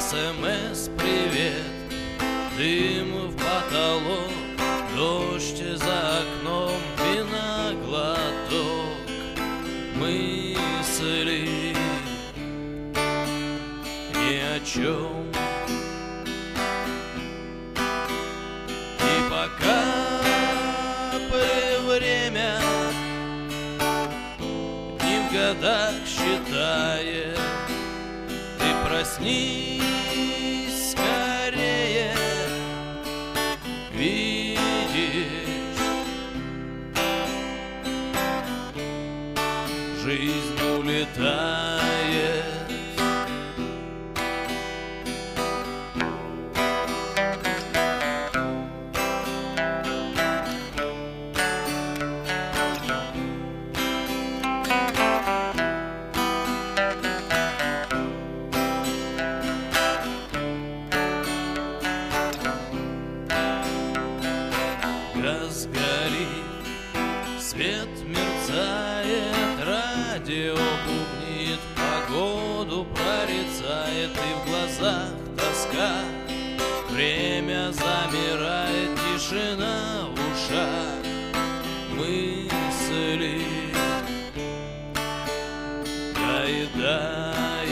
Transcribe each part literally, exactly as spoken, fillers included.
СМС привет, дым в потолок, дождь за окном, вина глоток, мысли ни о чем. И пока время не в годах считает, ты проснись скорее, видишь, жизнь улетает. Газ горит, свет мерцает, радио бубнит, погоду прорицает, и в глазах тоска. Время замирает, тишина в ушах, мысли доедает.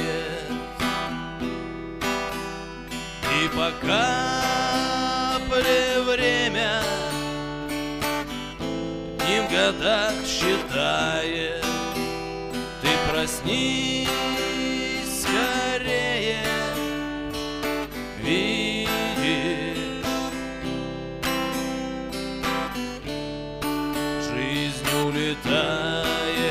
И пока время не в годах считает, ты проснись скорее, видишь, жизнь улетает.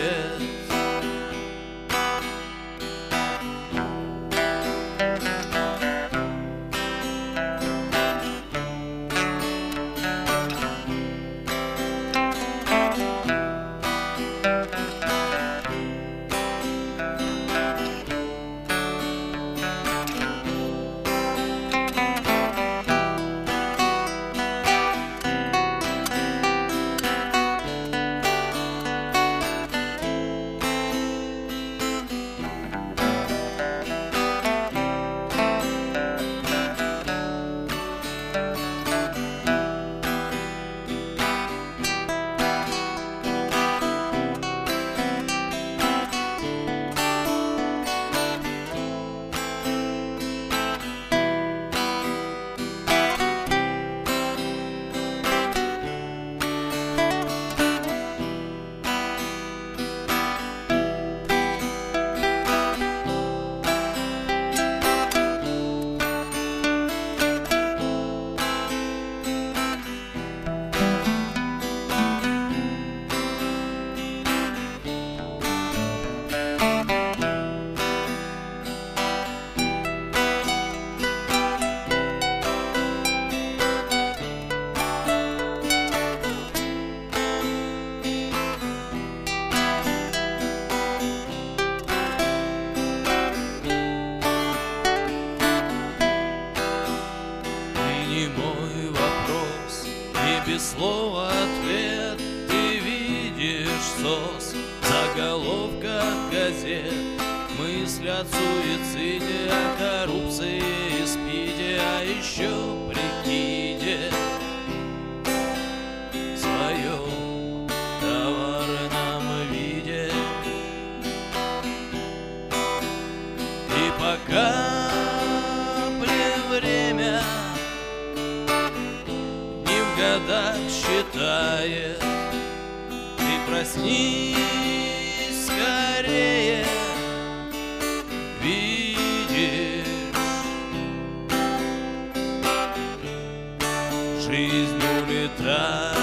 Мой вопрос и без слова ответ, ты видишь сос в заголовках газет, мысль о суициде, о коррупции и спиде, а еще прикиде в своем товарном виде. И пока время в годах считает, ты проснись скорее, видишь, жизнь улетает.